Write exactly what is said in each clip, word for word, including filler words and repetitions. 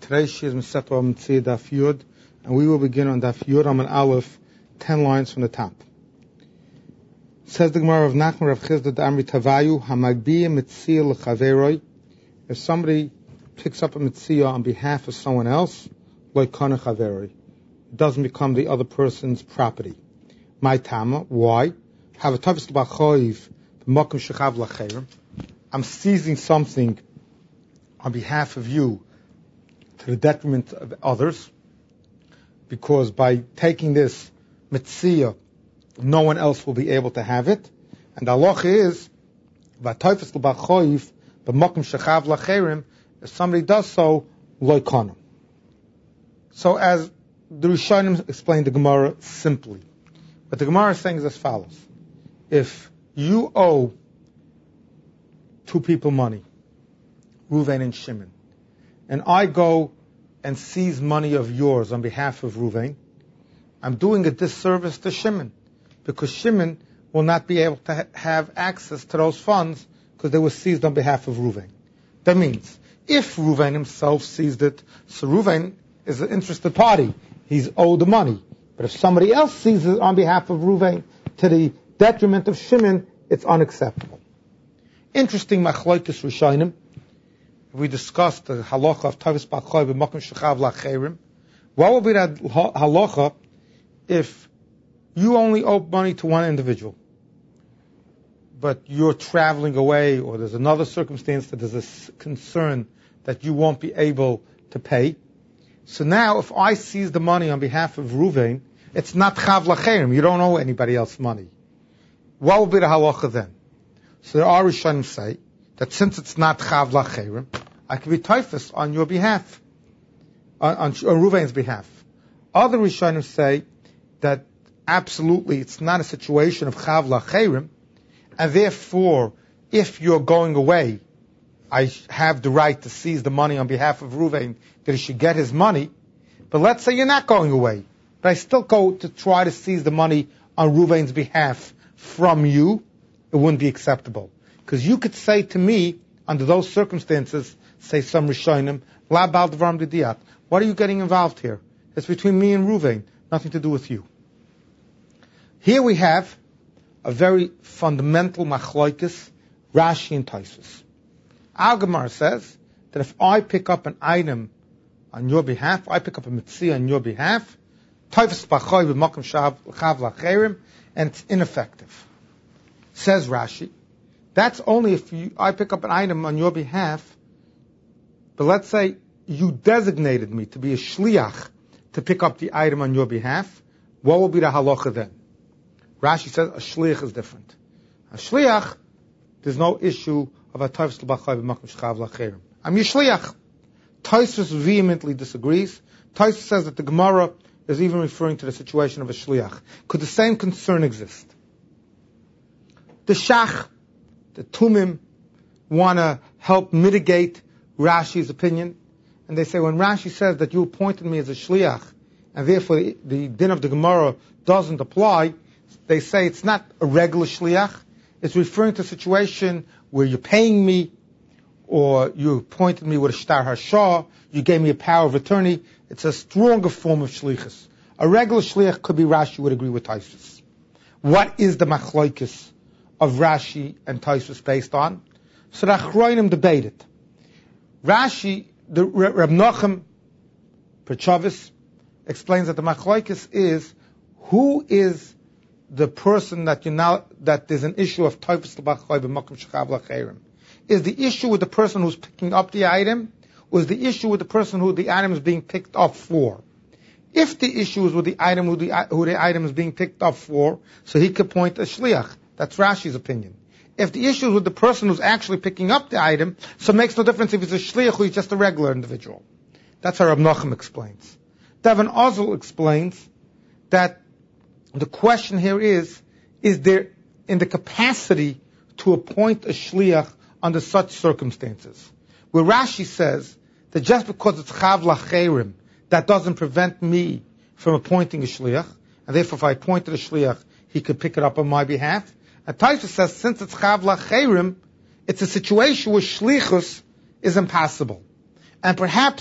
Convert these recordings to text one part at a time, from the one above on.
Today's Shir is Meseto Mitzia Daf Yud, and we will begin on Daf Yud Amud Aleph, ten lines from the top. Says the Gemara of Nachman Rav Chizda D'Amri Tavayu Hamagbiya Mitzia L'Chaveroi. If somebody picks up a Mitzia on behalf of someone else, Lo Kana Chaveroi, it doesn't become the other person's property. My Tama, why? Have a Tavis L'Bachoiv B'Makom Shechav L'Cherim. I'm seizing something on behalf of you to the detriment of others, because by taking this mitzvah, no one else will be able to have it. And the halacha is, if somebody does so, lo kana. So as the Rishonim explained the Gemara simply, what the Gemara is saying is as follows: if you owe two people money, Ruvain and Shimon, and I go and seize money of yours on behalf of Ruvain, I'm doing a disservice to Shimon, because Shimon will not be able to ha- have access to those funds because they were seized on behalf of Ruvain. That means, if Ruvain himself seized it, so Ruvain is an interested party. He's owed the money. But if somebody else seizes it on behalf of Ruvain to the detriment of Shimon, it's unacceptable. Interesting machlokes Rishonim. We discussed the halacha of Tavis B'Choy B'Makom Shechav L'Cherim. What would be that halacha if you only owe money to one individual, but you're traveling away, or there's another circumstance that there's a concern that you won't be able to pay? So now, if I seize the money on behalf of Ruvain, it's not Chav L'Cherim. You don't owe anybody else money. What would be the halacha then? So there are Rishonim say that since it's not Chav L'Cherim, I can be typhus on your behalf, on, on, on Ruvain's behalf. Other Rishonim say that absolutely it's not a situation of Chav L'Cherim, and therefore, if you're going away, I have the right to seize the money on behalf of Ruvain, that he should get his money. But let's say you're not going away, but I still go to try to seize the money on Ruvain's behalf from you, it wouldn't be acceptable. Because you could say to me, under those circumstances, say some Rishonim, La Bal Dvarim D'Diat, what are you getting involved here? It's between me and Ruvain, nothing to do with you. Here we have a very fundamental machlokes, Rashi and Tosfos. Our Gemara says that if I pick up an item on your behalf, I pick up a mitzvah on your behalf, Tavis B'Choy B'Makom Shechav L'Cherim, and it's ineffective. Says Rashi, that's only if you, I pick up an item on your behalf, but let's say you designated me to be a shliach to pick up the item on your behalf, what will be the halacha then? Rashi says a shliach is different. A shliach, there's no issue of a Tavis B'Choy B'Makom Shechav L'Cherim. I'm your shliach. Tosfos vehemently disagrees. Tosfos says that the Gemara is even referring to the situation of a shliach. Could the same concern exist? The Shach, the Tumim, want to help mitigate Rashi's opinion, and they say when Rashi says that you appointed me as a shliach, and therefore the, the din of the Gemara doesn't apply, they say it's not a regular shliach, it's referring to a situation where you're paying me, or you appointed me with a shtar hashah, you gave me a power of attorney. It's a stronger form of shlichus. A regular shliach could be, Rashi would agree with Tosfos. What is the machlokes of Rashi and Tosfos based on? So the Achronim debated. Rashi, the Reb Nochem Perchavis, explains that the machlokes is who is the person that you now that there's an issue of Tavis B'Choy B'Makom Shechav L'Cherim. Is the issue with the person who's picking up the item, or is the issue with the person who the item is being picked up for? If the issue is with the item who the, who the item is being picked up for, so he could point a shliach. That's Rashi's opinion. If the issue is with the person who's actually picking up the item, so it makes no difference if he's a shliach or he's just a regular individual. That's how Reb Nochem explains. Devin Ozel explains that the question here is, is there in the capacity to appoint a shliach under such circumstances? Where Rashi says that just because it's Chav L'Cherim, that doesn't prevent me from appointing a shliach, and therefore if I appointed a shliach, he could pick it up on my behalf. And Tosfos says, since it's Chav L'Cherim, it's a situation where shlichus is impossible. And perhaps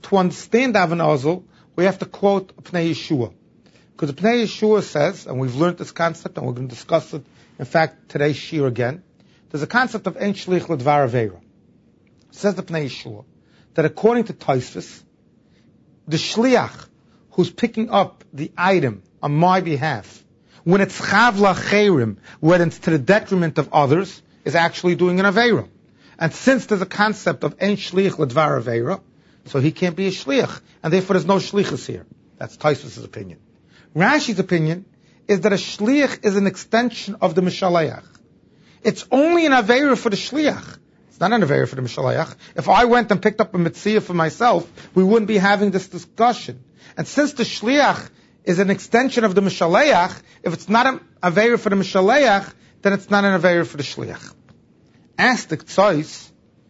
to understand Avon Ozel, we have to quote Pnei Yeshua. Because Pnei Yeshua says, and we've learned this concept, and we're going to discuss it, in fact, today's shir again, there's a concept of Ein Shlich L'Dvar Aveira. Says the Pnei Yeshua, that according to Tosfos, the Shliach, who's picking up the item on my behalf, when it's Chav L'Cherim, when it's to the detriment of others, is actually doing an Aveira. And since there's a concept of Ein Shlich L'Dvar Aveira, so he can't be a Shliach, and therefore there's no Shlichus here. That's Tosfos' opinion. Rashi's opinion is that a Shliach is an extension of the Mishaleach. It's only an Aveira for the Shliach. It's not an Aveira for the Mishaleach. If I went and picked up a Mitzvah for myself, we wouldn't be having this discussion. And since the Shliach is an extension of the Mishaleach, if it's not an Aveira for the Mishaleach, then it's not an Aveira for the Shliach. Ask the Ktsois,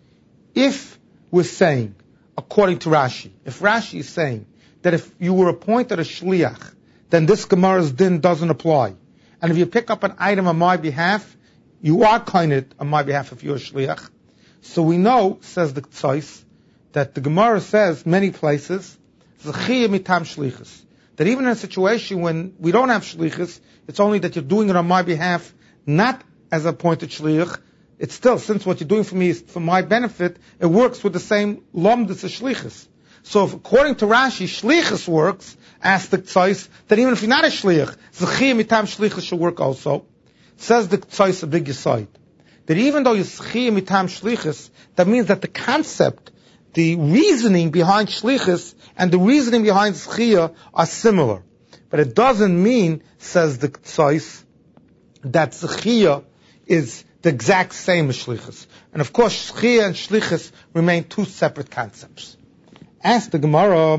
if we're saying, according to Rashi, if Rashi is saying that if you were appointed a Shliach, then this Gemara's din doesn't apply. And if you pick up an item on my behalf, you are coined on my behalf if you're a Shliach. So we know, says the Ktsois, that the Gemara says many places, Zechiyah mitam shlichus, that even in a situation when we don't have shlichus, it's only that you're doing it on my behalf, not as a appointed shliach. It's still, since what you're doing for me is for my benefit, it works with the same lomdus as shlichus. So if, according to Rashi, shlichus works, ask the Ktsois, that even if you're not a shliach, Zechiyah mitam shlichus should work also. Says the Ktsois a big aside, that even though you're Zechiyah mitam shlichus, that means that the concept, the reasoning behind shlichus and the reasoning behind Zechiyah are similar. But it doesn't mean, says the Ktsois, that Zechiyah is the exact same as shlichus. And of course, Zechiyah and shlichus remain two separate concepts. Ask the Gemara,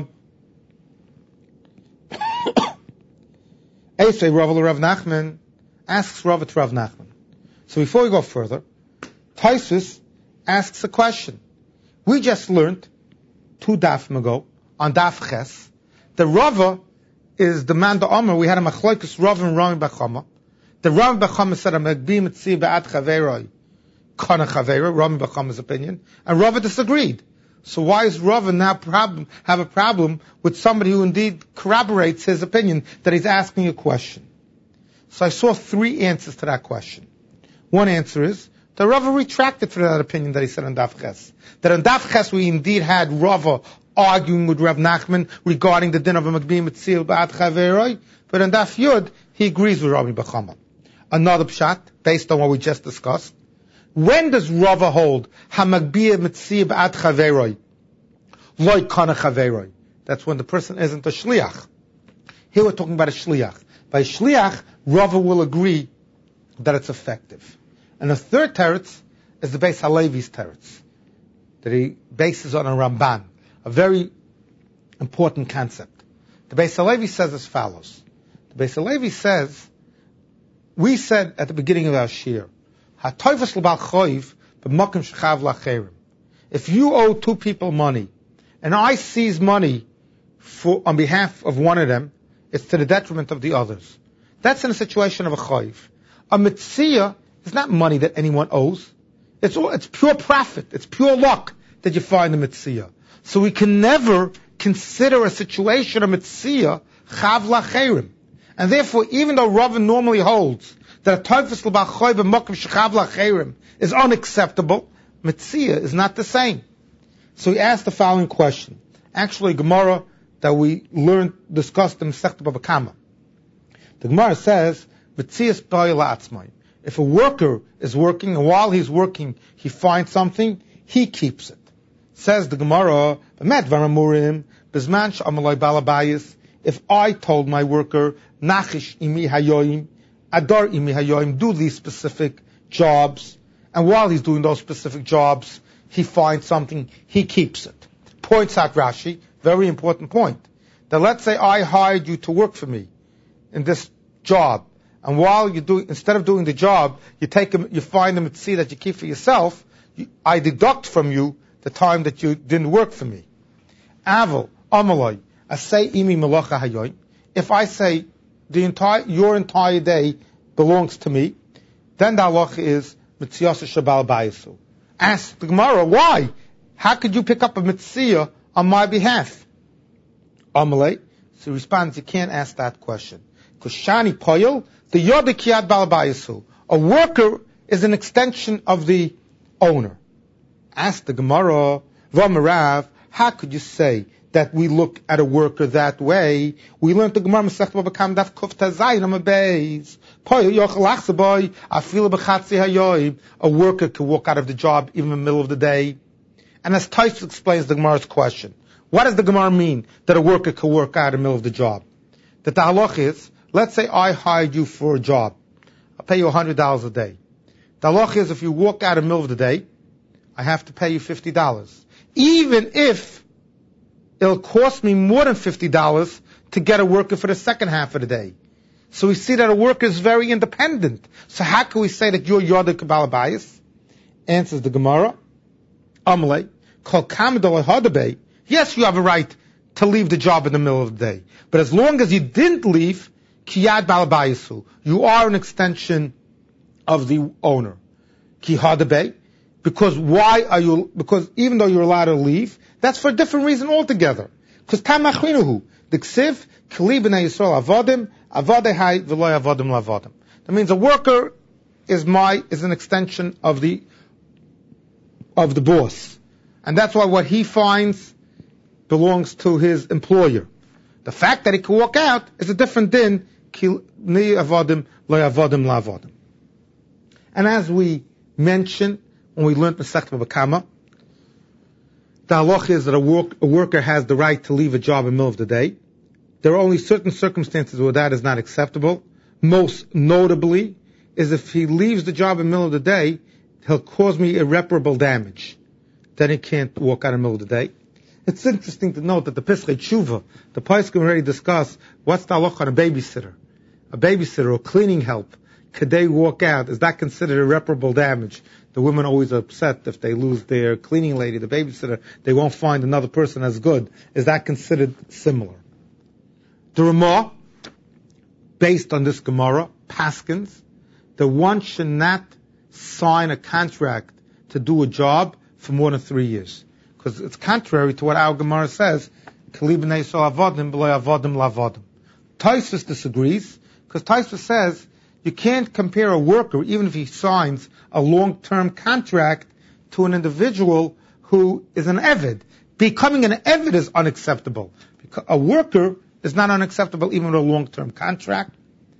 Eisei Rav Rav Nachman, asks Rav to Rav Nachman. So before we go further, Tosfos asks a question. We just learned two dafim ago on Daf Ches. The Rava is the man the Omer. We had a machlokes Rav and Rami Bachama. The Rami Bachama said a Magbi Mitzi Be'at Chaveroi Kana Chavera, Rami Bachama's opinion, and Rava disagreed. So why is Rava now problem, have a problem with somebody who indeed corroborates his opinion that he's asking a question? So I saw three answers to that question. One answer is that Rava retracted from that opinion that he said on Daf Ches. That on Daf Ches we indeed had Rava arguing with Rav Nachman regarding the din of a Magbi Mitzil Ba'at Chaveroi, but on Daf Yud he agrees with Rabbi Bachama. Another pshat, based on what we just discussed. When does Rava hold Hamagbi Mitzil Ba'at Chaveroi? Loi Kana Chaveroi. That's when the person isn't a Shliach. Here we're talking about a Shliach. By Shliach, Rava will agree that it's effective. And the third teretz is the Beis Halevi's teretz, that he bases on a Ramban, a very important concept. The Beis Halevi says as follows. The Beis Halevi says, we said at the beginning of our shir, HaToivus l'bal choiv b'makom shechav l'acherim. If you owe two people money, and I seize money for, on behalf of one of them, it's to the detriment of the others. That's in a situation of a choiv. A mitzvah is not money that anyone owes. It's all, it's pure profit. It's pure luck that you find the mitzvah. So we can never consider a situation of mitzvah chav l'acherim. And therefore, even though Rava normally holds that a toifus l'ba'choy b'mokim shechav l'acherim is unacceptable, mitzvah is not the same. So he asked the following question. Actually, Gemara that we learned, discussed in Masechta Bava Kama. The Gemara says, "V'tzias b'ay la'atzmai." If a worker is working, and while he's working, he finds something, he keeps it. Says the Gemara, "B'met v'ramurim b'zman she'amaloi balabayis." If I told my worker, "Nachish imi hayoim, adar imi hayoim," do these specific jobs, and while he's doing those specific jobs, he finds something, he keeps it. Points out Rashi, very important point, that let's say I hired you to work for me in this job, and while you do, instead of doing the job, you take them, you find them at sea that you keep for yourself, you, I deduct from you the time that you didn't work for me. Aval, amaloi, asay imi melacha hayoim. If I say the entire, your entire day belongs to me, then the halacha is mitziyasa shabal bayisu. Ask the Gemara, why? How could you pick up a mitzvah on my behalf? Amalei. So he responds, you can't ask that question. Because Shani Poyel, the Yoda Kiyad Balabayasu. A worker is an extension of the owner. Ask the Gemara, Vamarav, how could you say that we look at a worker that way? We learned the Gemara Masechet Bava Kama Daf Kuf Tazayin on a base. Poyel Yochel Achsaboy, Afilu B'Chatzi Hayoyim. A worker can walk out of the job even in the middle of the day. And as Tais explains the Gemara's question, what does the Gemara mean that a worker can work out in the middle of the job? That the halach is, let's say I hired you for a job. I'll pay you one hundred dollars a day. The halach is if you walk out in the middle of the day, I have to pay you fifty dollars. Even if it'll cost me more than fifty dollars to get a worker for the second half of the day. So we see that a worker is very independent. So how can we say that you're Yoda Kabbalah bias? Answers the Gemara. Amalei, Kol Kamadol Hadabei. Yes, you have a right to leave the job in the middle of the day. But as long as you didn't leave, Kiyad Balabayasu, you are an extension of the owner. Ki Hadabei. Because why are you, because even though you're allowed to leave, that's for a different reason altogether. Because Tamachrinuhu, the Ksiv, Kli b'nei Yisrael avodim, avadehai v'loy avodim lavodim. That means a worker is my, is an extension of the, of the boss. And that's why what he finds belongs to his employer. The fact that he can walk out is a different din, Kli avodim, loy avodim lavodim. And as we mentioned, when we learned Masechet Bava Kama, the halach is that a, work, a worker has the right to leave a job in the middle of the day. There are only certain circumstances where that is not acceptable. Most notably is if he leaves the job in the middle of the day, he'll cause me irreparable damage. Then he can't walk out in the middle of the day. It's interesting to note that the Pesach Tshuva, the Poskim already discussed what's the halach on a babysitter. A babysitter or cleaning help, could they walk out? Is that considered irreparable damage? The women are always upset if they lose their cleaning lady, the babysitter, they won't find another person as good. Is that considered similar? The Ramah, based on this Gemara, paskins, that one should not sign a contract to do a job for more than three years. Because it's contrary to what our Gemara says, Kli b'nei Yisrael avodim b'lo avodim lavodim. Tosfos disagrees, because Tosfos says you can't compare a worker, even if he signs a long-term contract, to an individual who is an Eved. Becoming an Eved is unacceptable. A worker is not unacceptable even with a long-term contract.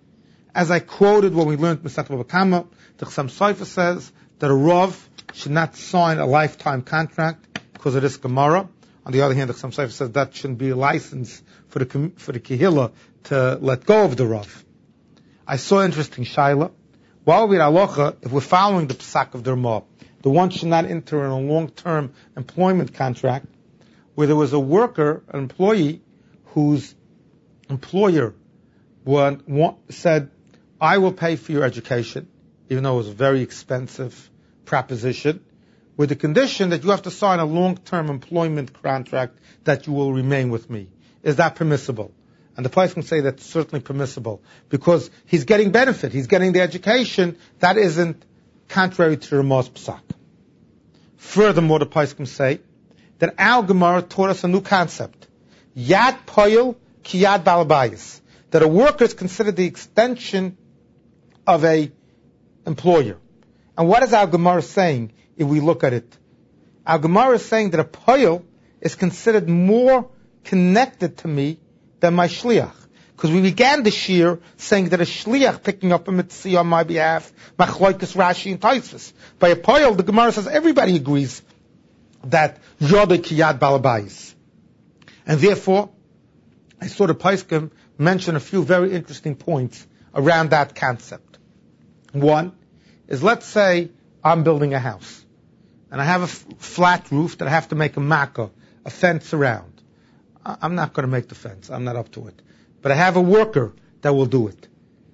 As I quoted when we learned Masechet Bava Kama, the Chassam Sofer says that a Rav should not sign a lifetime contract because of this Gemara. On the other hand, the Chassam Sofer says that shouldn't be a license for the for the Kehillah to let go of the Rav. I saw interesting Shaila. While we're alocha, if we're following the Psak of the Ramah, the one should not enter in a long-term employment contract where there was a worker, an employee, whose employer one, one, said, I will pay for your education, even though it was a very expensive proposition, with the condition that you have to sign a long-term employment contract that you will remain with me. Is that permissible? And the place can say that's certainly permissible because he's getting benefit, he's getting the education. That isn't contrary to Ramah's Psak. Furthermore, the place can say that our Gemara taught us a new concept. Yad Poyel ki Yad Balabayis. That a worker is considered the extension of a employer. And what is our Gemara saying if we look at it? Our Gemara is saying that a Poyel is considered more connected to me than my shliach. Because we began the shir saying that a shliach picking up a mitzvah on my behalf, machloikas Rashi and Tosfos. By a poyel, the Gemara says everybody agrees that yoda kiyad balabayis. And therefore, I saw the Poskim mention a few very interesting points around that concept. One is, let's say I'm building a house, and I have a f- flat roof that I have to make a makkah, a fence around. I'm not going to make the fence. I'm not up to it. But I have a worker that will do it.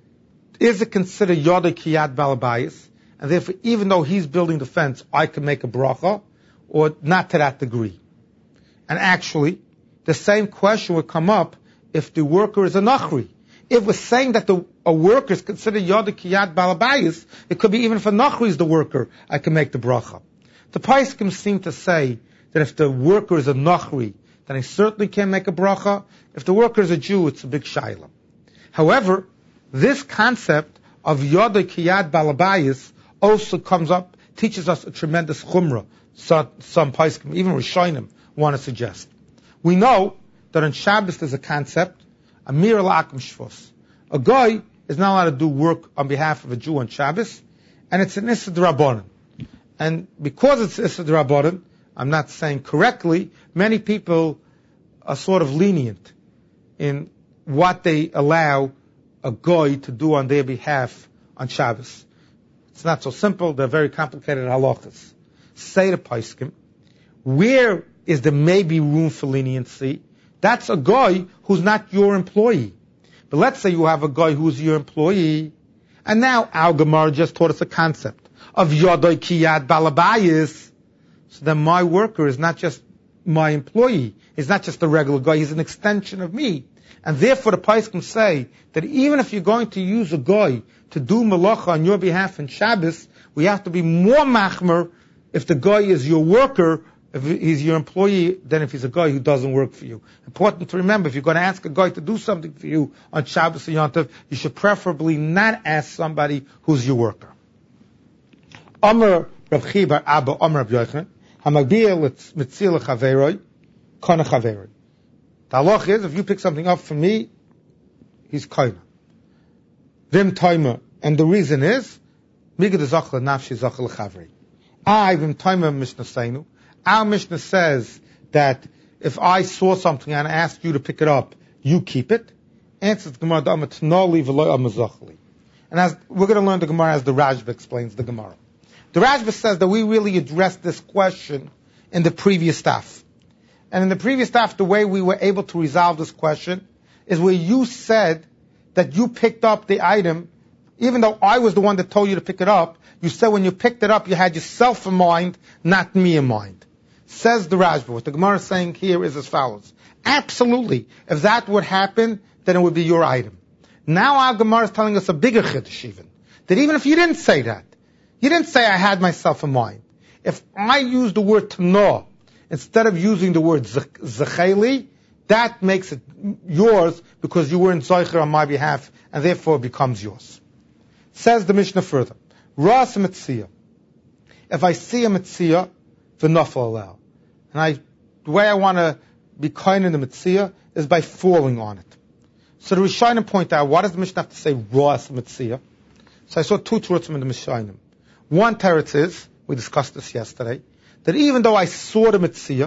Is it considered Yoda Kiyad Balabayis? And therefore, even though he's building the fence, I can make a bracha, or not to that degree? And actually, the same question would come up if the worker is a Nachri. If we're saying that the, a worker is considered Yoda Kiyad Balabayis, it could be even if a Nachri is the worker, I can make the bracha. The Poskim seem to say that if the worker is a Nachri, then I certainly can't make a bracha. If the worker is a Jew, it's a big shayla. However, this concept of Yodai Kiyad Balabayis also comes up, teaches us a tremendous chumrah. Some, some Paiskim, even Rishonim, want to suggest. We know that on Shabbos there's a concept, Amir al-Akim Shvos. A guy is not allowed to do work on behalf of a Jew on Shabbos, and it's an Issa D'Rabbanan. And because it's Issa D'Rabbanan, I'm not saying correctly, many people are sort of lenient in what they allow a guy to do on their behalf on Shabbos. It's not so simple, they're very complicated halachas. Say to Paiskim, where is there maybe room for leniency? That's a guy who's not your employee. But let's say you have a guy who's your employee, and now our Gemara just taught us a concept of Yodai Kiyad Balabayis. So then my worker is not just my employee, he's not just a regular guy, he's an extension of me. And therefore the Paiskim say that even if you're going to use a guy to do malacha on your behalf in Shabbos, we have to be more machmer if the guy is your worker, if he's your employee, than if he's a guy who doesn't work for you. Important to remember, if you're going to ask a guy to do something for you on Shabbos or Yom Tov, you should preferably not ask somebody who's your worker. Amar Rav Chibar Abba Amar Rav Yochanan Hamagbiel Mitzil Chaveroi Kana Chaveroi. The halach is, if you pick something up for me, he's kaina. Vim taima, and the reason is, migad zachla nafshi zachla chavri. I vim taima Mishnah Seinu. Our Mishnah says that if I saw something and I asked you to pick it up, you keep it. Answers the Gemara, T'nali v'lo amazachli. And as we're going to learn the Gemara as the Rashba explains the Gemara. The Rashba says that we really addressed this question in the previous daf. And in the previous daf, the way we were able to resolve this question is where you said that you picked up the item, even though I was the one that told you to pick it up, you said when you picked it up, you had yourself in mind, not me in mind. Says the Rashba. What the Gemara is saying here is as follows. Absolutely. If that would happen, then it would be your item. Now our Gemara is telling us a bigger chiddush even. That even if you didn't say that, you didn't say I had myself in mind. If I use the word tano, instead of using the word zecheli, that makes it yours because you weren't zoicher on my behalf, and therefore it becomes yours. Says the Mishnah further, Ras Metzia. If I see a Metzia, v'nafal allow. And I, the way I want to be kind in the Metzia is by falling on it. So the Rishonim point out, why does the Mishnah have to say Ras Metzia? So I saw two terutzim in the Mishnah. One teretz is, we discussed this yesterday, that even though I saw the Metzia,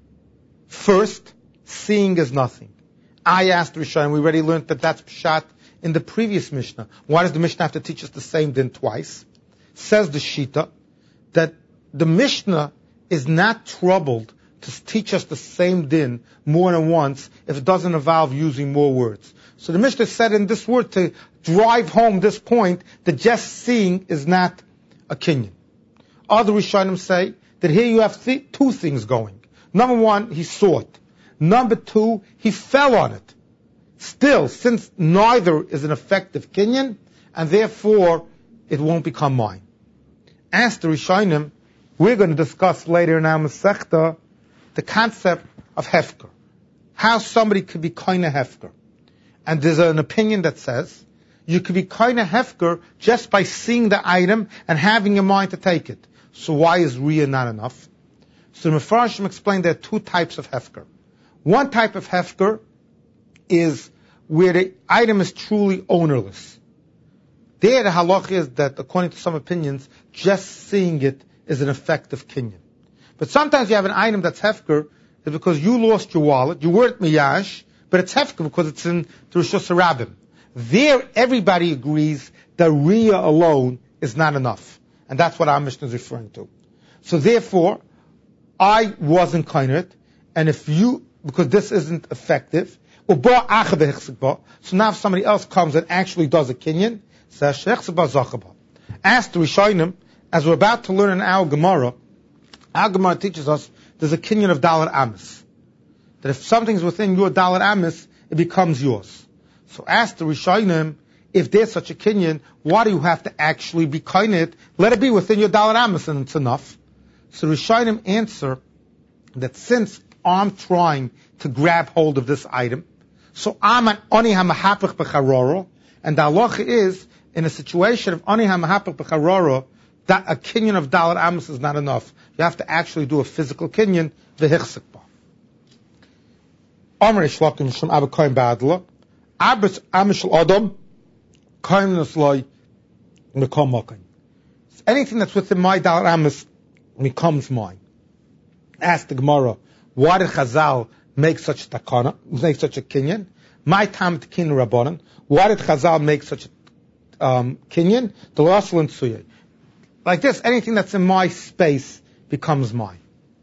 first, seeing is nothing. I asked Rishonim, we already learned that that's pshat in the previous Mishnah. Why does the Mishnah have to teach us the same din twice? Says the Shita, that the Mishnah is not troubled to teach us the same din more than once if it doesn't involve using more words. So the Mishnah said in this word to drive home this point that just seeing is not a kinyan. Other Rishonim say that here you have th- two things going. Number one, he saw it. Number two, he fell on it. Still, since neither is an effective kinyan, and therefore it won't become mine. As the Rishonim, we're going to discuss later in our Masechta the concept of hefker. How somebody could be kind of hefker. And there's an opinion that says you could be kind of hefker just by seeing the item and having in mind to take it. So why is riyah not enough? So the Mefarshim explained there are two types of hefker. One type of hefker is where the item is truly ownerless. There the halach is that, according to some opinions, just seeing it is an effective kinyan. But sometimes you have an item that's hefker is because you lost your wallet, you weren't miyash, but it's hefker because it's in the Rishus HaRabim. There, everybody agrees that riyah alone is not enough. And that's what our Mishnah is referring to. So therefore, I wasn't kind of it, and if you, because this isn't effective, so now if somebody else comes and actually does a kinyan, ask the Rishonim, as we're about to learn in our Gemara, our Gemara teaches us there's a kinyan of Dalet Amis. That if something's within your Dalet Amis, it becomes yours. So ask the Rishonim, if there's such a kinyan, why do you have to actually be kind of it? Let it be within your Dalet Amis and it's enough. So Rishonim answer that since I'm trying to grab hold of this item. So I'm an oni hamahapich b'charoro, and the halacha is, in a situation of oni hamahapich b'charoro, that a kinyan of dalat amos is not enough. You have to actually do a physical kinyan, v'hichzik ba. Amr ishlakim shem abba koyin ba'adla, abris amishal adam, koyin nesloi, mekom mokin. Anything that's within my dalat amos becomes mine. Ask the Gemara, why did Chazal make such a takana, make such a kinyan? My tam t'kin rabbanan. Why did Chazal make such a um, kinyan? The lasl and suya. Like this, anything that's in my space becomes mine.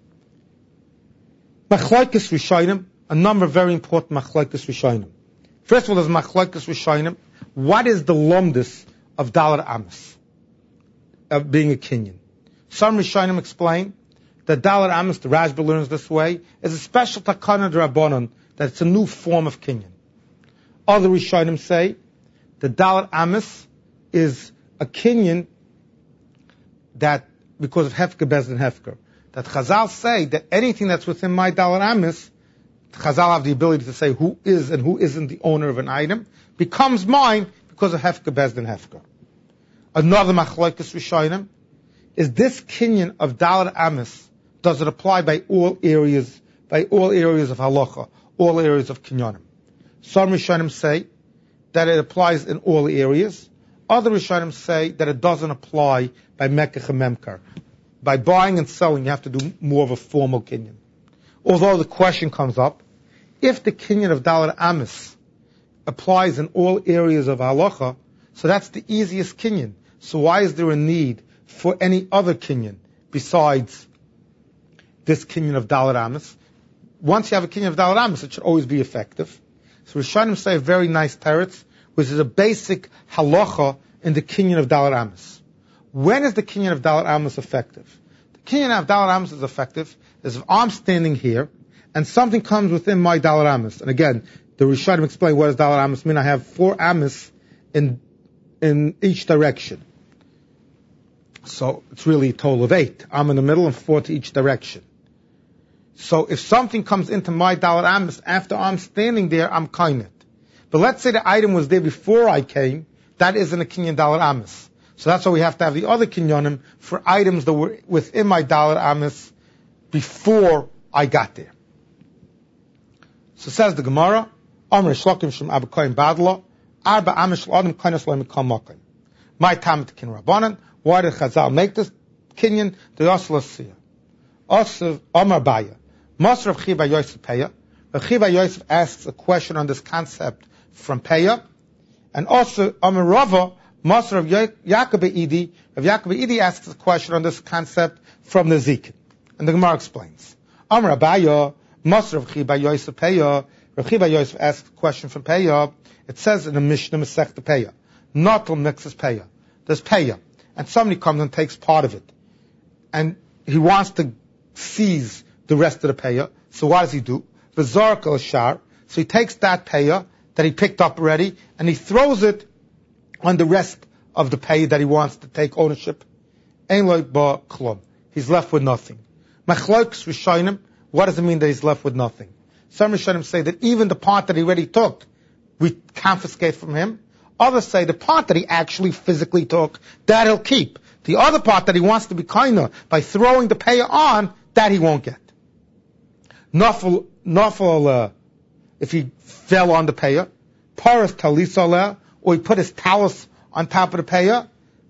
Machlokes Rishonim, a number of very important machlokes Rishonim. First of all, there's machlokes Rishonim. What is the lumdus of dalat amos, of being a kinyan? Some Rishonim explain that dalat amos, the Rashba learns this way, is a special takana d'rabbanan, that it's a new form of kinyan. Other Rishonim say that dalat amos is a kinyan that, because of hefker bez and hefker, that Chazal say that anything that's within my dalat amos, Chazal have the ability to say who is and who isn't the owner of an item, becomes mine because of hefker bez and hefker. Another machlokes Rishonim is this kinyan of dalat amos, does it apply by all areas, by all areas of halacha, all areas of kinyanim? Some Rishonim say that it applies in all areas. Other Rishonim say that it doesn't apply by mekach and memkar. By buying and selling, you have to do more of a formal kinyan. Although the question comes up, if the kinyan of dalat amos applies in all areas of halacha, so that's the easiest kinyan. So why is there a need for any other kinyan besides this kinyan of dalat amos? Once you have a kinyan of dalat amos, it should always be effective. So Rishonim say a very nice teretz, which is a basic halacha in the kinyan of dalat amos. When is the kinyan of dalat amos effective? The kinyan of dalat amos is effective is if I'm standing here and something comes within my dalat amos. And again, the Rishonim explain what does dalat amos mean. I have four amos in in each direction. So it's really a total of eight. I'm in the middle and four to each direction. So if something comes into my dalat amos after I'm standing there, I'm kainet. But let's say the item was there before I came, that isn't a kinyan dalat amos. So that's why we have to have the other kinyanim for items that were within my dalat amos before I got there. So says the Gemara, Amr shlokim shem abba koyin badla, arba amish l'adam kainas lo mikam makim. My tam t'kin rabbanan. Why did Chazal make this kinyan? The Yosef Siyah. Also, Amar Baya. Master of Chiba Yosef Peya. Chiba Yosef asks a question on this concept from Peya. And also, Amar Rava, Master of Yaakov Idi. Of Yaakov Idi asks a question on this concept from the Zikin. And the Gemara explains. Amar Baya, Master of Chiba Yosef Peya. Chiba Yosef asks a question from Peya. It says in the Mishnah Masechta Peya. Notel mixes Peya. There's Peya. And somebody comes and takes part of it. And he wants to seize the rest of the payah. So what does he do? V'zark al-shar. So he takes that payah that he picked up already, and he throws it on the rest of the payah that he wants to take ownership. Ein lo ba klum. He's left with nothing. Machlokes Rishonim, what does it mean that he's left with nothing? Some Rishonim say that even the part that he already took, we confiscate from him. Others say the part that he actually physically took, that he'll keep. The other part that he wants to be kinder by throwing the payah on, that he won't get. Nafal, nafal, uh, if he fell on the payah, paras talis or he put his talus on top of the payah,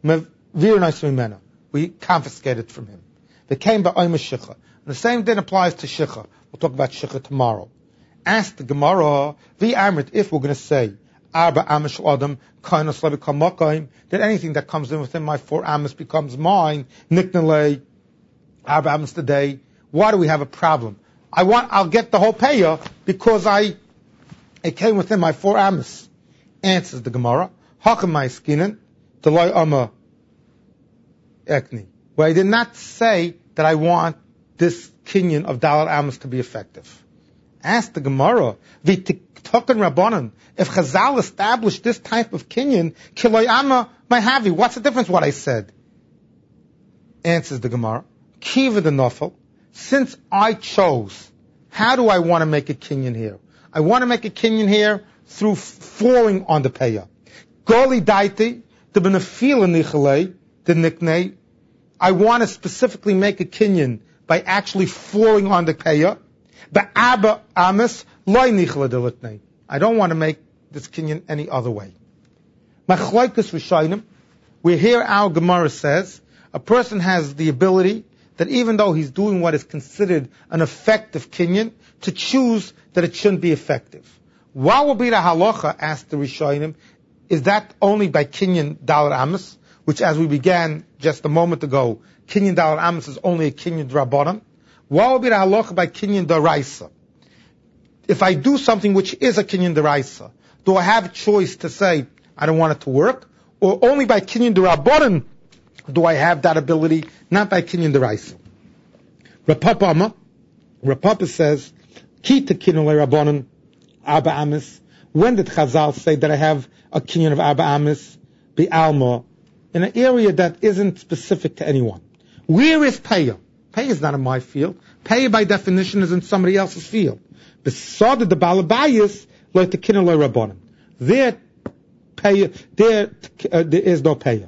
we confiscate it from him. They came by oyma shicha. The same thing applies to shicha. We'll talk about shicha tomorrow. Ask the Gemara, vi amrit, if we're going to say, Arba amish adam, kainas lebikam makayim, that anything that comes in within my four amos becomes mine, niknalei, arba amos today. Why do we have a problem? I want, I'll get the whole payah because I, it came within my four amos. Answers the Gemara, hakam my skinin, delay ama ekni. Well, I did not say that I want this kinyan of dalat amos to be effective. Ask the Gemara, v'tiktoken rabbanan, if Chazal established this type of kinyan, kiloy ama mahavi, what's the difference what I said? Answers the Gemara, kiva the nofel, since I chose how do I want to make a kinyan here? I want to make a kinyan here through falling on the payah. Goli daiti, the benefila nichalei, the niknei. I want to specifically make a kinyan by actually falling on the payah. But abba amis loy nichala deliknei. I don't want to make this kinyan any other way. Machlokes Rishonim, where here our Gemara says a person has the ability that even though he's doing what is considered an effective kinyan, to choose that it shouldn't be effective. What will be the halacha, asked the Rishonim, is that only by kinyan dalar amis, which as we began just a moment ago, kinyan dalar amis is only a kinyan drabanan. What will be the halacha by kinyan daraisa? If I do something which is a kinyan daraisa, do I have a choice to say, I don't want it to work? Or only by kinyan darabanan do I have that ability, not by kinyan daraisa? Rapapa Amma, Rapapa says, ki te kinyan rabanan Abba Amis. When did Chazal say that I have a kinyan of Abba Amis, be Alma, in an area that isn't specific to anyone? Where is Payah? Payah is not in my field. Payah by definition is in somebody else's field. Beside the Balabayas, like the kinyan rabbanim. There, Payah, there, uh, there is no Payah.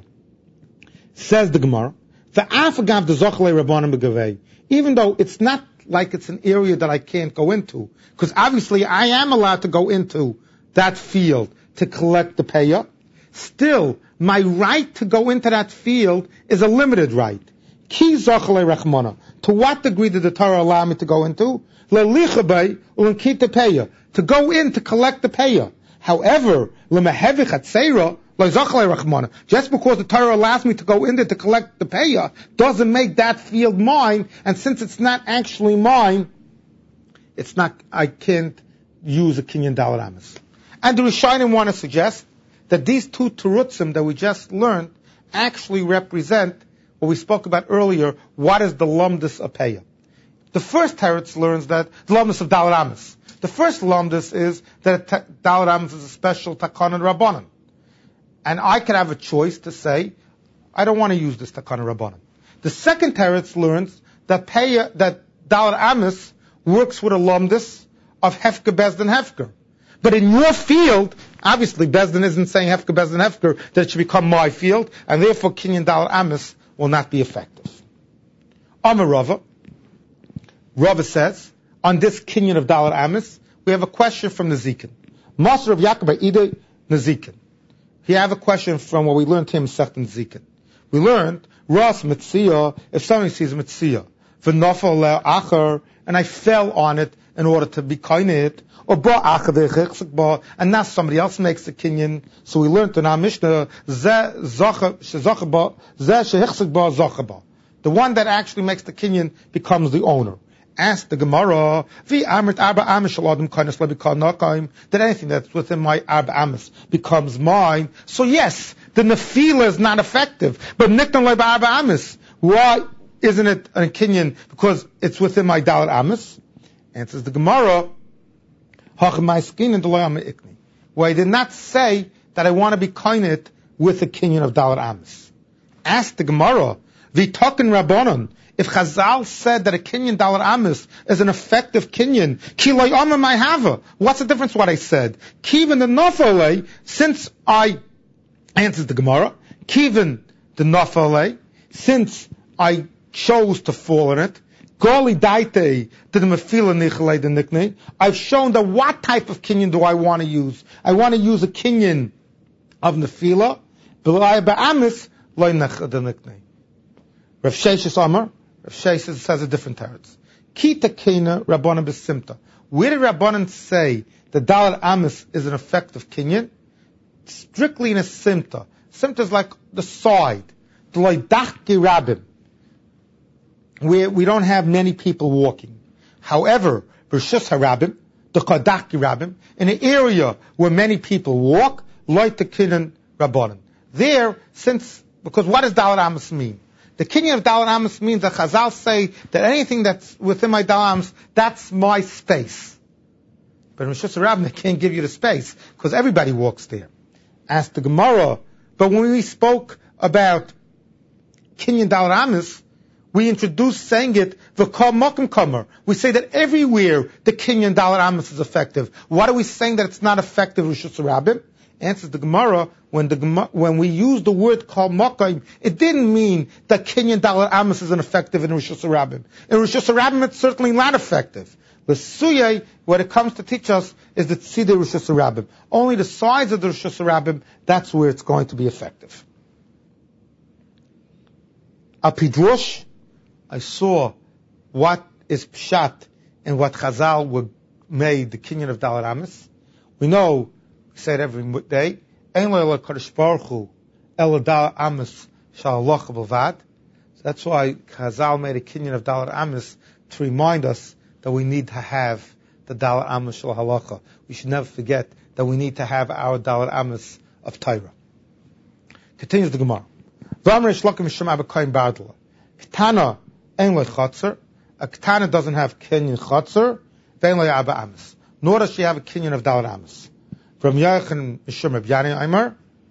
Says the Gemara, the Afagav the Zochle rabbanim begavei. Even though it's not like it's an area that I can't go into, because obviously I am allowed to go into that field to collect the payah, still, my right to go into that field is a limited right. Ki zachalei rachmana. To what degree did the Torah allow me to go into? Lelichabei ulenkit the payah. To go in to collect the payah. However, lemehevich atzeira lezachalei rachmana. Just because the Torah allows me to go in there to collect the payah doesn't make that field mine, and since it's not actually mine, it's not, I can't use a kinyan dalar amis. And the Rishonim want to suggest that these two terutzim that we just learned actually represent what we spoke about earlier. What is the lumdus of payah? The first teretz learns that the lumdus of dalar amis. The first lumdus is that ta- dalar amis is a special takana rabbanan, and I could have a choice to say, I don't want to use this takana rabbanan. The second teretz learns that payah, that dalar amis works with a lumdus of hefker bezdin hefker. But in your field, obviously Bezdin isn't saying hefker bezdin hefker that it should become my field, and therefore kinyan dalar amis will not be effective. Amar Rava, Rava says, on this kinyan of dalar amis, we have a question from the Zikin. Master of Yaakov Ida Nazikin. Here I have a question from what we learned to him in Sechton Zikin. We learned, Ras Mitzia, if somebody sees Mitzia, v'nofal le acher, and I fell on it in order to be kainit, or ba acher ba, and now somebody else makes the kinyan. So we learned in our Mishnah, ze zacha ba, ze shehichsik ba zacha ba. The one that actually makes the kinyan becomes the owner. Ask the Gemara, vi amrit arba amish aladim kainas lebikal nakaim, that anything that's within my arba amis becomes mine. So yes, the nefila is not effective, but niktan leba arba amis. Why isn't it a kinyan? Because it's within my dalar amis. Answers the Gemara, where I did not say that I want to be kainit with the kinyan of dalar amis. Ask the Gemara, v'token rabbanon, if Chazal said that a kinyan dalar amis is an effective kinyan, ki loy amar my hava. What's the difference what I said? Kiven the nafalei, since I, answers the Gemara, kiven the nafalei, since I chose to fall in it, goli daite to the mefila nichalei the nickname, I've shown that what type of kinyan do I want to use? I want to use a kinyan of nefila, b'lai ba'amis loy nech the nickname. Rav Sheshes Amar, Rav Sheshes says a different teretz. Kita kina rabbanan b'simta. Where did rabbanan say that dalar amis is an effective kinyan? Strictly in a simta. Simta is like the side, the loydachki rabim, where we don't have many people walking. However, b'rshus harabim, the kadachki rabim, in an area where many people walk, loytakinan rabbanan. There, since, because what does dalar amis mean? The kinyan of dalar amis means that Chazal say that anything that's within my dalar amis, that's my space. But in Rishus Rabbim, they can't give you the space, because everybody walks there. Ask the Gemara, but when we spoke about kinyan dalar amis, we introduce saying it, v'kol makom kamer. We say that everywhere the kinyan dalar amos is effective. Why are we saying that it's not effective, Rishus Rabbim? Answers the Gemara, when the when we use the word kol makom, it didn't mean that kinyan dalar amos is ineffective in Rishus Rabbim. In Rishus Rabbim, it's certainly not effective. The suyay, what it comes to teach us, is the tzidei Rishus Rabbim. Only the size of the Rishus Rabbim, that's where it's going to be effective. Al Pidrush, I saw what is pshat and what Chazal would made the kinyan of dalar amos. We know, we say it every day, Ein lo ela Kadosh Baruch Hu ela dalar amos sha'alocha b'vad. So that's why Chazal made a kinyan of dalar amos to remind us that we need to have the dalar amos shel halacha. We should never forget that we need to have our dalar amos of Torah. Continues the Gemara. V'amar shlokim mishum abakoyim ba'adla. Ketana ein lo chotzer. A ketana doesn't have kinyan chotzer. Ve'en lo ya'aba amos. Nor does she have a kinyan of dalar amos. From Yachan mishum abiyani Aimer.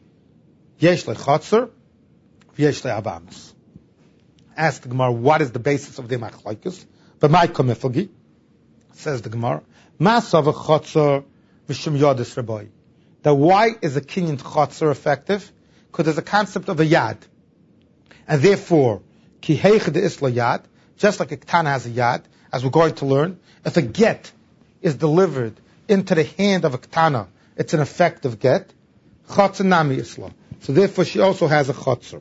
Yesh lo chotzer. Yesh lo ya'aba amos. Ask the Gemara, what is the basis of the machlokes? V'may komiflgi. Says the Gemara, Masav chotzer v'shum yadis rabbi. That why is a kinyan chotzer effective? Because there's a concept of a yad, and therefore ki heichad isla yad, just like a ketana has a yad, as we're going to learn. If a get is delivered into the hand of a ketana, it's an effective get. Chotzer nami isla. So therefore, she also has a chotzer.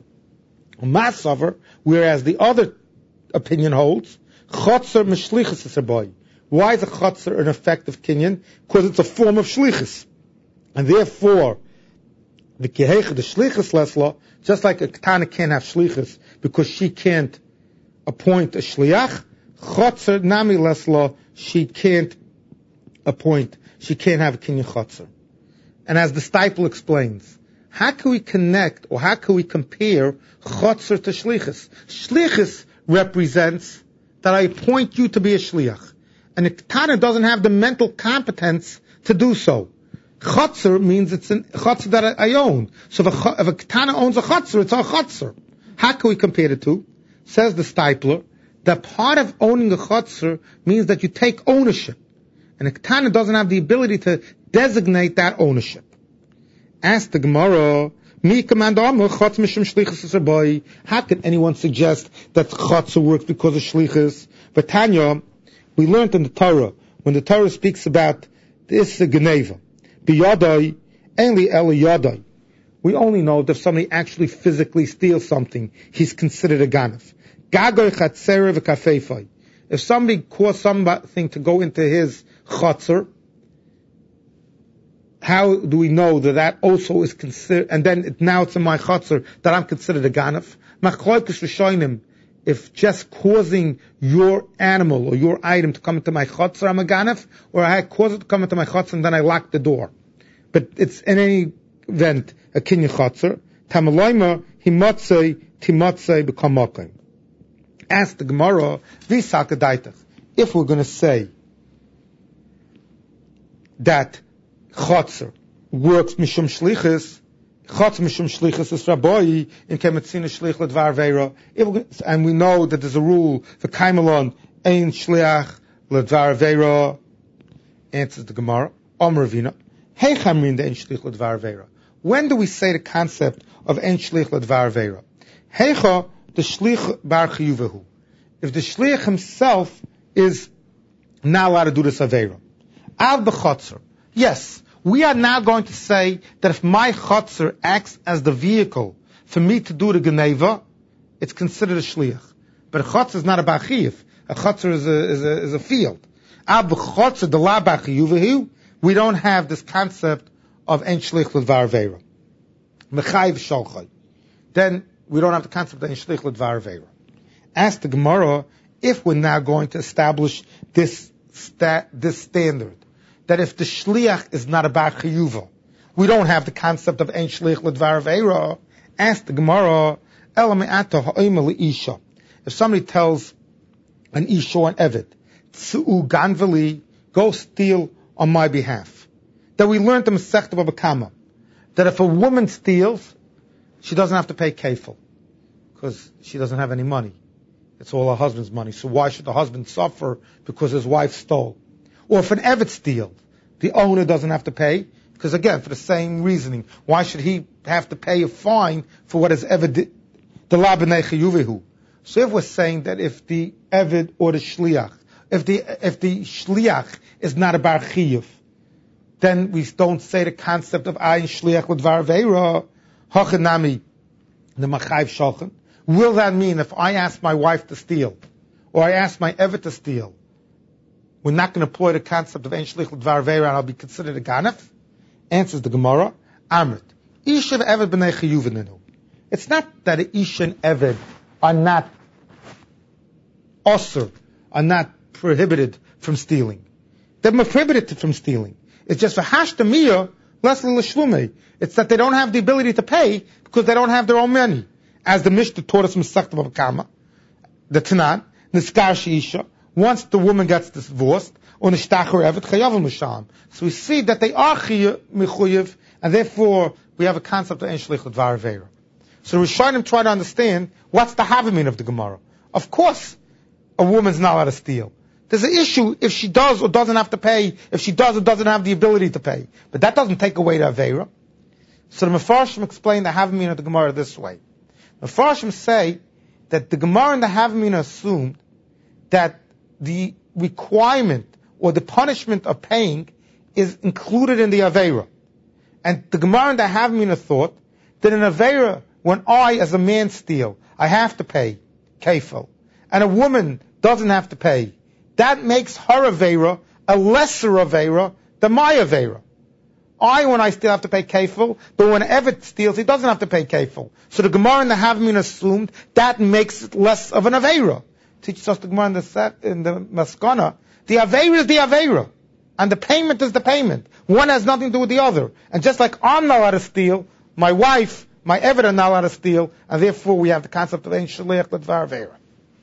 Masav, whereas the other opinion holds chotzer mishlichus is rabbi. Why is a chotzer an effective kinyan? Because it's a form of shlichus. And therefore, the kehech, the shlichus lesla, just like a ketana can't have shlichus because she can't appoint a shliach, chotzer nami lesla, she can't appoint, she can't have a kinyan chotzer. And as the Steipler explains, how can we connect or how can we compare chotzer to shlichus? Shlichus represents that I appoint you to be a shliach. And a ketana doesn't have the mental competence to do so. Chotzer means it's a chotzer that I own. So if a, if a ketana owns a chotzer, it's a chotzer. How can we compare the two? Says the Steipler, that part of owning a chotzer means that you take ownership. And a ketana doesn't have the ability to designate that ownership. Ask the Gemara, how can anyone suggest that chotzer works because of shlichus? But Tanya, we learned in the Torah, when the Torah speaks about this geneva, biyadai, enli eli yadai. We only know that if somebody actually physically steals something, he's considered a ganav. Gagoy chatzere v'kafeifai. If somebody caused something to go into his chotzer, how do we know that that also is considered, and then it, now it's in my chotzer, that I'm considered a ganav? Machloikos v'shoinim. If just causing your animal or your item to come into my chotzer, I'm a ganef, or I cause it to come into my chotzer and then I lock the door. But it's in any event a kinyan chotzer. Tamalayma himotzei timotzei b'kamokim. Ask the Gemara, v'saka daitach. If we're going to say that chotzer works mishum shlichus, Chotz mishum shlichus is rabbi in kemetzina shlich ledvar veira. And we know that there's a rule for kaimelon ein shliach ledvar veira. Answers the Gemara. Om Ravina. Hey chamrin de ein shlich ledvar veira. When do we say the concept of ein shlich ledvar veira? Heicha the shlich bar chiyuvehu. If the shlich himself is not allowed to do this aveira. Al b'chotzer. Yes. We are now going to say that if my chotzer acts as the vehicle for me to do the geneva, it's considered a shliach. But a chotzer is not a bachiyuv. A chotzer is a, is a, is a field. Ab chotzer de la bachiyuvahu, we don't have this concept of en shlich l'dvar veira. Mechayiv sholchay. Then we don't have the concept of en shlich l'dvar veira. Ask the Gemara if we're now going to establish this sta- this standard. That if the shliach is not a bar chiyuva, we don't have the concept of ein shliach ledvar veira. Ask the Gemara, ela me'ata ha'omer le'isha. If somebody tells an isha or an eved, tzu'u ganveli, go steal on my behalf. That we learned the Masechta Bava Kama, that if a woman steals, she doesn't have to pay kefil, because she doesn't have any money. it's all her husband's money. So why should the husband suffer because his wife stole? Or if an Evet steals, the owner doesn't have to pay, because again, for the same reasoning, why should he have to pay a fine for what his Evet did? The la b'nei chiyuvehu. So if we're saying that if the Evet or the shliach, if the if the shliach is not a bar chiyuv, then we don't say the concept of ayin shliach with var veira hachanami the machayv shochan. Will that mean if I ask my wife to steal, or I ask my Evet to steal, we're not going to employ the concept of ayin shliach with var veira and I'll be considered a ganef? Answers the Gemara, Amrit. Isha Evet b'nei chiyuv. It's not that the Isha and Evet are not osur, are not prohibited from stealing. They're prohibited from stealing. It's just for hashtamiyah, less l'shlume. It's that they don't have the ability to pay because they don't have their own money. As the Mishnah taught us Masechta Bava Kama, the Tanan, Niskar Sheisha, once the woman gets divorced, on the Shtacher Evet Chayav Misham. So we see that they are mechuyev, and therefore we have a concept of Ein Shlichut Var Aveira. So the Rishonim try to understand what's the Havamin of the Gemara. Of course, a woman's not allowed to steal. There's an issue if she does or doesn't have to pay, if she does or doesn't have the ability to pay. But that doesn't take away the Aveira. So the Mefarshim explain the Havamin of the Gemara this way. The Mefarshim say that the Gemara and the Havamin assumed that the requirement or the punishment of paying is included in the Aveira. And the Gemara and the Havamin thought that in Aveira, when I as a man steal, I have to pay kefil, and a woman doesn't have to pay, that makes her Aveira a lesser Aveira than my Aveira. I, when I steal, have to pay kefil, but when Evet steals, he doesn't have to pay kefil. So the Gemara and the Havamin assumed that makes it less of an Aveira. Teaches us the Gemara in the, set, in the Maskana, the Aveira is the Aveira, and the payment is the payment. One has nothing to do with the other. And just like I'm not allowed to steal, my wife, my Evet are not allowed to steal, and therefore we have the concept of Ein Shliach L'Dvar Aveira.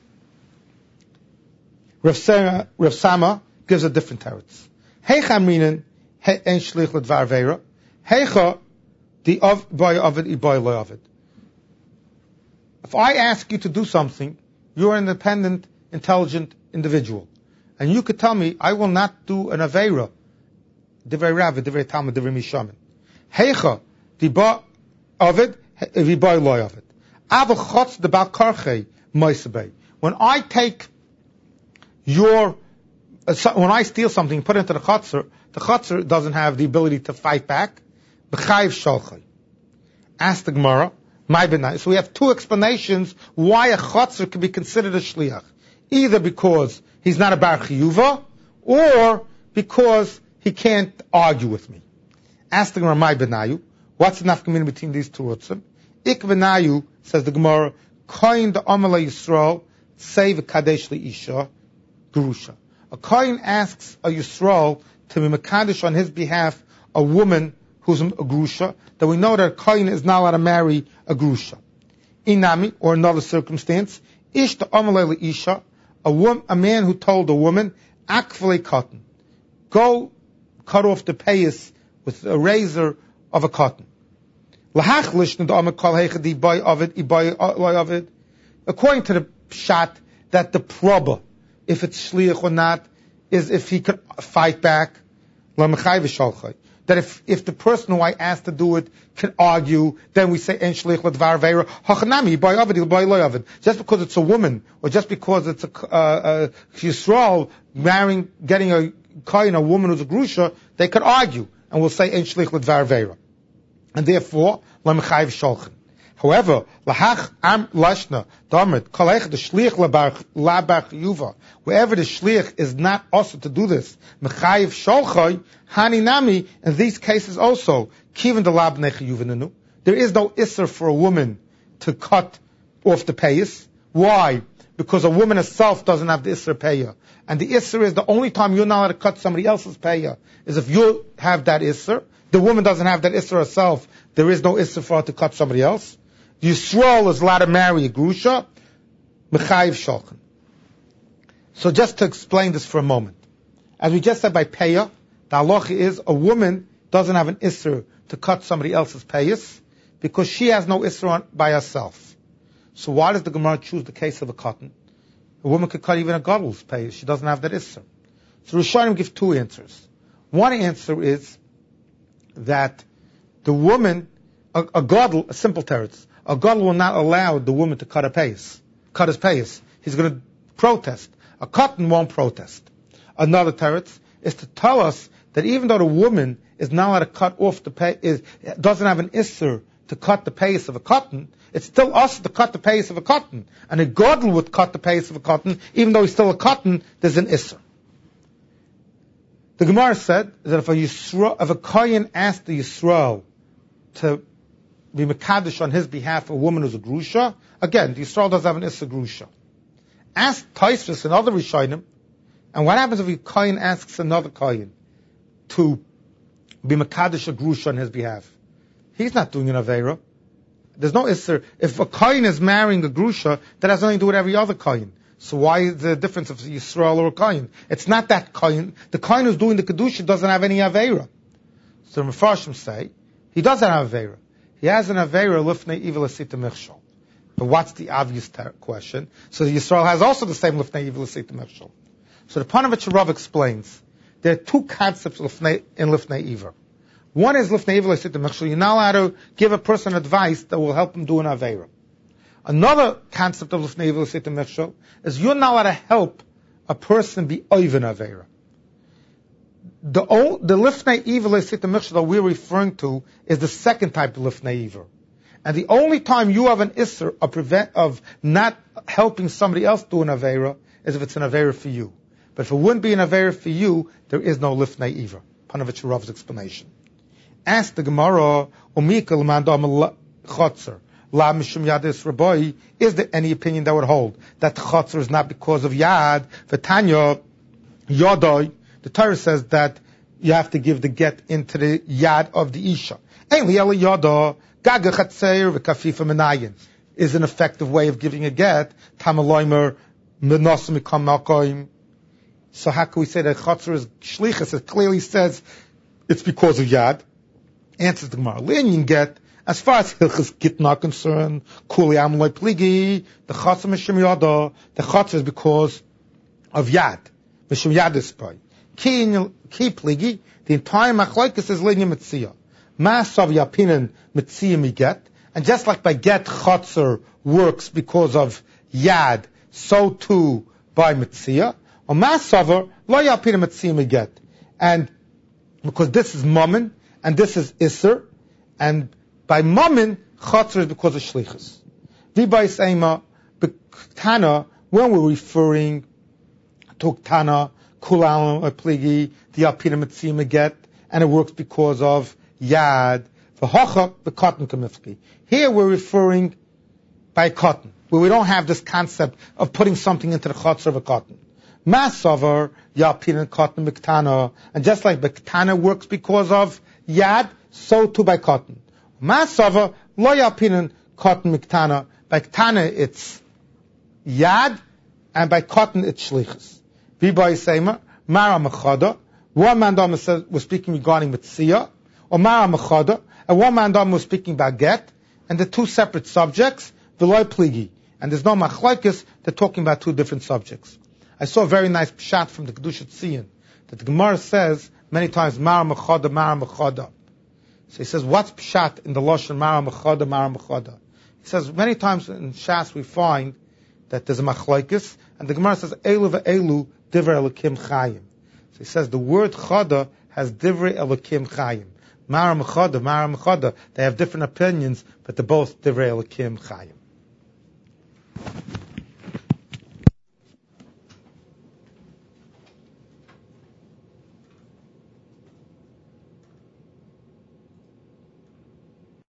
Rav, Rav Sama gives a different teretz. Heicha minen Ein Shliach L'Dvar Aveira. Heicha the of boy of it, boy loy of it. If I ask you to do something, you're an independent, intelligent individual. And you could tell me, I will not do an Aveira. Divrei Rav, Divrei Talmud, Divrei Mishamin. Heicha, the ba of it, the boy loy of it. Ava chotz the bal karchei moisabei. When I take your, uh, so when I steal something, put it into the chotzer, the chotzer doesn't have the ability to fight back. B'chayiv shalchei. Ask the Gemara, my benai. So we have two explanations why a chotzer can be considered a shliach. Either because he's not a bar chiyuva, or because he can't argue with me. Ask the Gemara, my benayu, what's the nafkamina between these two rutzim? Ik benayu, says the Gemara, koyin the amala Yisrael, say v'kadesh li'isha, gerusha. A koyin asks a Yisrael to be mekadesh on his behalf a woman who's a gerusha, that we know that a koyin is not allowed to marry a gerusha. Inami, or another circumstance, ish the amala li'isha, A, woman, a man who told a woman, akvale cotton, go cut off the payas with a razor of a cotton. According to the pshat, that the proba, if it's shliach or not, is if he could fight back. That if, if the person who I asked to do it can argue, then we say en shliach l'dvar veira hachanami by avid by loy avid. Just because it's a woman, or just because it's a, uh, a Yisrael marrying, getting a kohen, a woman who's a grusha, they could argue, and we'll say en shliach l'dvar veira, and therefore l'mechayiv sholchin. However, lahach am lashna damet kolech the shliach labach yuva. Wherever the shliach is not also to do this, mechayiv sholchay hani nami. In these cases also, kiven the lab nechiyuvinenu. There is no isser for a woman to cut off the payas. Why? Because a woman herself doesn't have the isser payah, and the isser is the only time you're not allowed to cut somebody else's payah is if you have that isser. The woman doesn't have that isser herself. There is no isser for her to cut somebody else. Yisrael is allowed to marry a grusha, mechayiv shulchan. So just to explain this for a moment, as we just said by payah, the halacha is a woman doesn't have an isser to cut somebody else's payas because she has no isser on by herself. So why does the Gemara choose the case of a cotton? A woman could cut even a gadol's pay. She doesn't have that isser. So Rishonim give two answers. One answer is that the woman, a, a gadol, a simple teretz, a gadol will not allow the woman to cut a payas, cut his payas. He's going to protest. A cotton won't protest. Another teretz is to tell us that even though the woman is not allowed to cut off the pay, is, doesn't have an isser to cut the payas of a cotton, it's still us to cut the payas of a cotton. And a gadol would cut the payas of a cotton, even though he's still a cotton, there's an isser. The Gemara said that if a Yisrael, if a Kohen asked the Yisrael to be Mekadosh on his behalf a woman who's a Grusha, again, the Yisrael does have an Issa Grusha. Ask Taisvis and other Rishonim, and what happens if a Kohen asks another Kohen to be Mekadosh a Grusha on his behalf? He's not doing an Aveira. There's no Isser. If a Kohen is marrying a Grusha, that has nothing to do with every other Kohen. So why is the difference of Yisrael or a Kohen? It's not that Kohen. The Kohen who's doing the Kedusha doesn't have any Aveira. So the Mefarshim say, he doesn't have Aveira. He has an Aveira lifnei evil asita michshol. But what's the obvious ter- question? So the Yisrael has also the same lifnei evil asita michshol. So the Panovich Rav explains, there are two concepts lifnei, in lifnei evil. One is lifnei evil asita michshol. You're not allowed to give a person advice that will help him do an Aveira. Another concept of lifnei evil asita michshol is you're not allowed to help a person be oiven Aveira. The, the lifnei evil asita michshol that we're referring to is the second type of lifnei evil. And the only time you have an isser of, prevent, of not helping somebody else do an Aveira is if it's an Aveira for you. But if it wouldn't be an Aveira for you, there is no lifnei evil. Panovich Rav's explanation. Ask the Gemara, Umikal mandam chotzer. La mishum yadis rabboi, is there any opinion that would hold that chotzer is not because of yad? V'tanya yadoi, the Torah says that you have to give the get into the yad of the isha. Ein li ela yada gaga chatzeir v'kafifa menayin is an effective way of giving a get. Tamaloimer menasim mikam malkoim. So how can we say that chotzer is shlichus? It clearly says it's because of yad. Answers the Gemara. Le'inyin get. As far as Hilchas Gittin are concerned, Kuli Amloi Pligi, the Chotzer Mishum Yada, the Chotzer is because of Yad. Mishum Yad is by. Ki Pligi, the entire Machlokes is Linya Mitzia. Ma'asav Yapinen Mitzia mi get, and just like by get Chotzer works because of Yad, so too by Mitzia. Or Ma'asav Lo Yapinen Mitzia mi get. And because this is Mammon, and this is Isser, and by Mammon, Chotzer is because of Shlichus. V'bay Seima, B'Ktana, when we're referring to Ktana, Kulam, or Pligi, the Alpina Mitzima get, and it works because of Yad, V'Hochak, the cotton Kamifki. Here we're referring by cotton, where we don't have this concept of putting something into the Chotzer of a cotton. Masavar, Yalpina, cotton, B'Ktana, and just like B'Ktana works because of Yad, so too by cotton. Masava lo yapinen cotton miktana. By ktana it's yad, and by cotton it's shlichus. V'bay seima mara mechada. One mandam was speaking regarding mitzia, or mara mechada, and one mandam was speaking about get, and the two separate subjects v'loy pligi. And there's no machlokes. They're talking about two different subjects. I saw a very nice pshat from the Kedusha Tzion that the Gemara says many times mara mechada, mara mechada. So he says, what's pshat in the Lashon Mara Mechada, Mara Mechada? He says, many times in Shas we find that there's a machlokes, and the Gemara says, Elu ve'elu divrei Elokim chayim. So he says, the word chada has divrei Elokim chayim. Mara Mechada, Mara Mechada, they have different opinions, but they're both divrei Elokim chayim.